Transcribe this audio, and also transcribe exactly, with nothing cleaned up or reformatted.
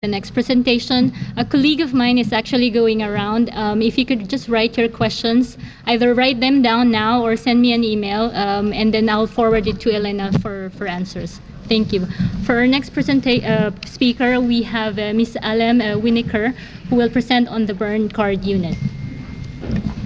the next presentation. A colleague of mine is actually going around. Um, if you could just write your questions, either write them down now or send me an email, um, and then I'll forward it to Elena for, for answers. Thank you. For our next presenta- uh, speaker, we have uh, Miss Alem uh, Winiker, who will present on the burn card unit.